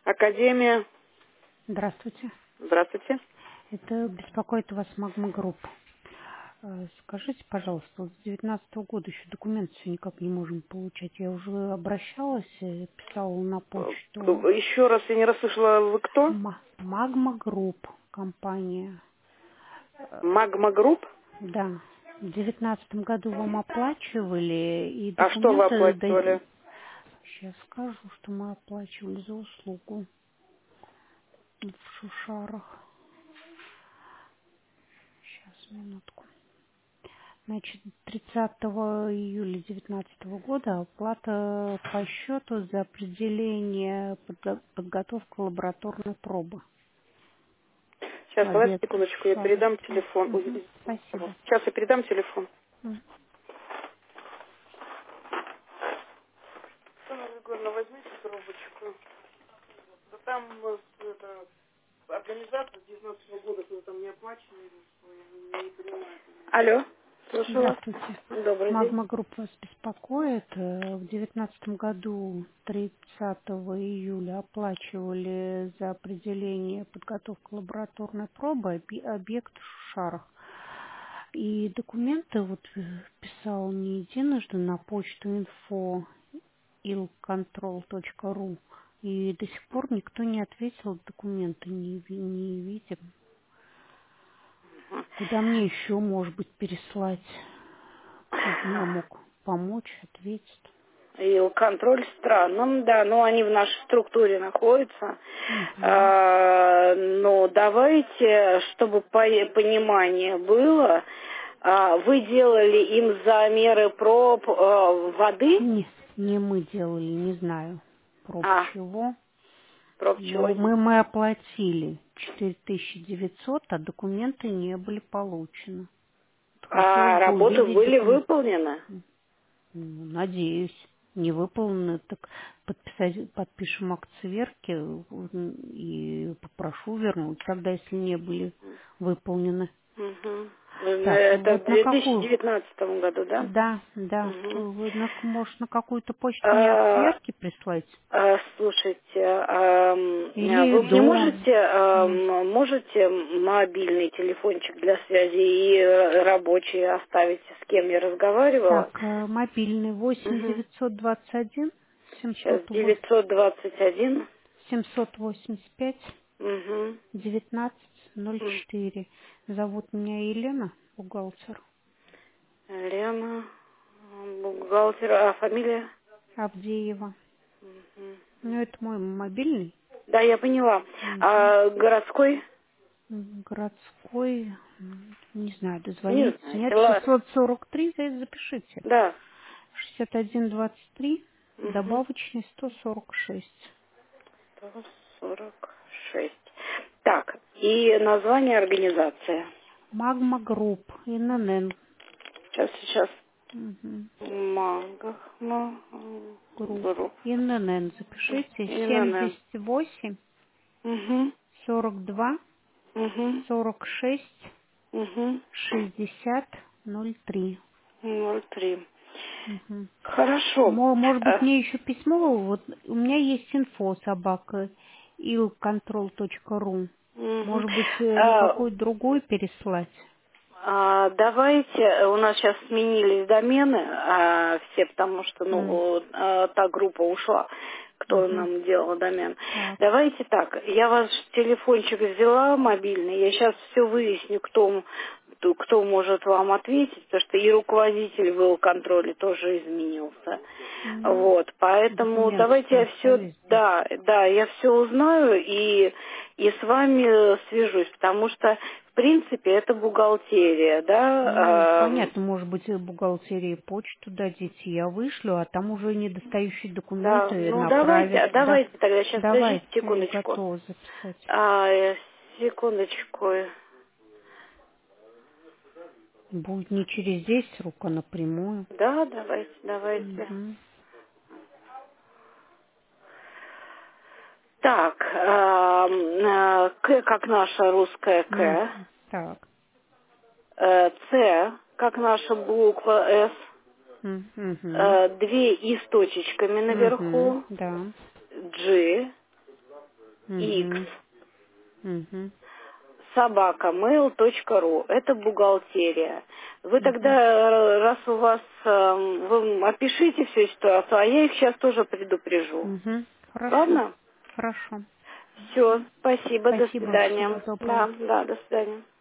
Академия. Здравствуйте. Здравствуйте. Это беспокоит вас Магма Групп. Скажите, пожалуйста, вот с 2019 года еще документы все никак не можем получать. Я уже обращалась, писала на почту. Еще раз я не расслышала, вы кто? Магма Групп компания. Магма Групп? Да. В 2019 году вам оплачивали и А что вы документы... оплачивали? Сейчас скажу, что мы оплачивали за услугу в Шушарах. Сейчас, минутку. Значит, 30 июля 2019 года оплата по счету за определение подготовку лабораторной пробы. Сейчас, давайте Объект секундочку, я передам шарости. телефон. Ой, Мгм, спасибо. сейчас я передам телефон. Мгм. Анна Григорьевна, возьмите трубочку. Да там организация с 19 года, кто там не оплачивали, не принимает. Алло, слушаю вас. Здравствуйте. Добрый день. Магма Групп вас беспокоит. В 2019 году 30 июля оплачивали за определение подготовку лабораторной пробы объект в Шушарах. И документы вот писал не единожды на почту info.ilcontrol.ru. И до сих пор никто не ответил, документы не видим. Куда мне еще, может быть, переслать? Кто бы мне мог помочь, ответить? И контроль странным, да, но они в нашей структуре находятся. Мгм. Но давайте, чтобы понимание было, вы делали им замеры проб воды? Нет, не мы делали, не знаю, проб А, чего. проб чего? Но мы оплатили 4900, а документы не были получены. Хотелось А бы работы увидеть были документы. выполнены? Надеюсь, не выполнены, так подпишем акт сверки и попрошу вернуть, тогда, если не были выполнены. Угу. Так, Это в вот на какую? 2019 году, да? Да, да. Угу. Вы, может, на какую-то почту мне акт сверки прислать? Слушайте, Или вы мне до... можете мобильный телефончик для связи и рабочий оставить, с кем я разговаривала? Так, мобильный Угу. 8 921 Сейчас 921. 785 Угу. 1904. Зовут меня Елена, бухгалтер. Лена, бухгалтер, а фамилия? Авдеева. Мгм. Ну, это мой мобильный. Да, я поняла. Мгм. А городской? Городской, не знаю, Не дозвониться. знаете. Нет, Ладно. 643, запишите. Да. 6123, Угу. добавочный 146. 146. Так, и название организации. Магма Групп, ИНН. Сейчас. Мгм. Магма Групп. групп. ИНН запишите. ИНН. 78 Угу. 42 Угу. 46 Угу. 60 03. 03. Мгм. Хорошо. Может быть, мне еще письмо, вот у меня есть инфо собака ilcontrol.ru. Мгм. Может быть, на А, какую другую переслать? Давайте, у нас сейчас сменились домены, все, потому что, та группа ушла, кто Мгм. нам делал домен. Так. Давайте так, я ваш телефончик взяла мобильный, я сейчас все выясню, кто может вам ответить, потому что и руководитель в контроле тоже изменился. Ну, Вот, поэтому документы давайте я все, остались, да. да, я все узнаю и с вами свяжусь, потому что в принципе это бухгалтерия, Ну, да. понятно, может быть, бухгалтерии почту дадите, я вышлю, а там уже недостающие Да, документы ну направят. Да, давайте тогда сейчас, подождите давайте, я секундочку. готова записать. Секундочку. Будет не через здесь рука напрямую. Да, давайте. Мгм. Так, К как наша русская К, Так. С как наша буква С, Мгм. две и с точечками Мгм. наверху, Да. G, X. Угу. @mail.ru. Это бухгалтерия. Вы тогда, раз у вас, вы опишите всю ситуацию, а я их сейчас тоже предупрежу. Хорошо. Ладно? Хорошо. Все, спасибо, до Спасибо. свидания. Всего доброго. Да, до свидания.